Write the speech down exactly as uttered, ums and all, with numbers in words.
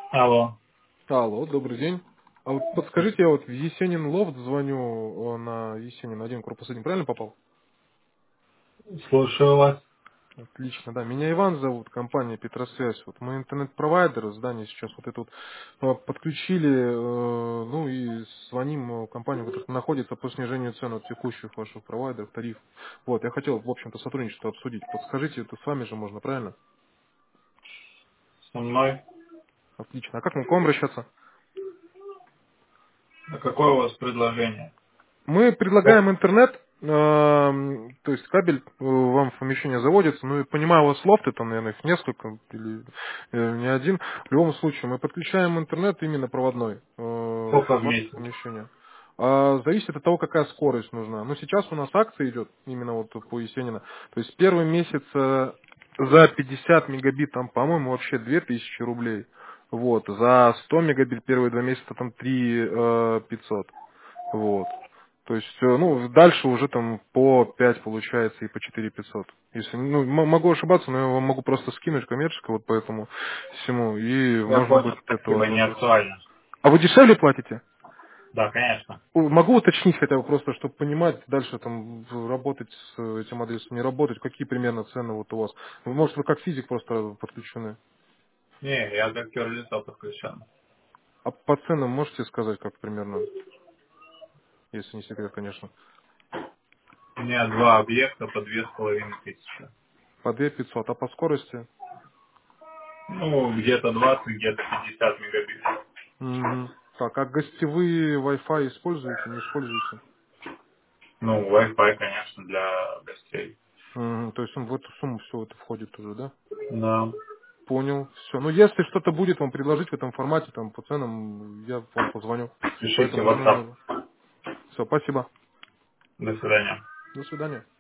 Алло. Алло, добрый день. А вот подскажите, я вот в Есенин Лофт звоню, э, на Есенин один, корпус один, правильно попал? Слушаю вас. Отлично, да. Меня Иван зовут, компания Петросвязь. Вот мы интернет-провайдер, здание сейчас вот это вот э, подключили, э, ну и звоним э, компанию, которая находится по снижению цен от текущих ваших провайдеров, тариф. Вот, я хотел, в общем-то, сотрудничество обсудить. Подскажите, это с вами же можно, правильно? Со мной. Отлично. А как мы к вам обращаться? А какое у вас предложение? Мы О, предлагаем интернет, эм, то есть кабель э, вам в помещение заводится, ну и понимаю, у вас лофты, там, наверное, их несколько или э, не один. В любом случае, мы подключаем интернет именно проводной э, в сколько в ваше месяц? помещение. А зависит от того, какая скорость нужна. Ну, сейчас у нас акция идет именно вот по Есенина. То есть первый месяц э, за пятьдесят мегабит, там, по-моему, вообще две тысячи рублей. Вот. За сто мегабит первые два месяца там три пятьсот. Вот. То есть, э, ну, дальше уже там по пять получается и по четыре пятьсот. Если, ну, м- могу ошибаться, но я вам могу просто скинуть коммерческое вот по этому всему, и Я можно понял, будет от этого спасибо, не ознакомиться. актуально. А вы дешевле платите? Да, конечно. У- Могу уточнить хотя бы просто, чтобы понимать дальше там в- работать с э, этим адресом, не работать, какие примерно цены вот у вас. Вы, Может, вы как физик просто подключены. Не, я как юрлицо подключен. А по ценам можете сказать, как примерно, если не секрет, конечно. У меня два объекта по две с половиной тысячи. По две пятьсот, а по скорости? Ну, где-то двадцать, где-то пятьдесят мегабит. Мгм. Так, а гостевые Wi-Fi используете, не используете? Ну, Wi-Fi, конечно, для гостей. Мгм. То есть он в эту сумму все это входит уже, да? Да. Понял. Все. Ну, если что-то будет вам предложить в этом формате, там, по ценам, я вам позвоню по Пишите в этому же WhatsApp. номеру. Все, спасибо. До свидания. До свидания.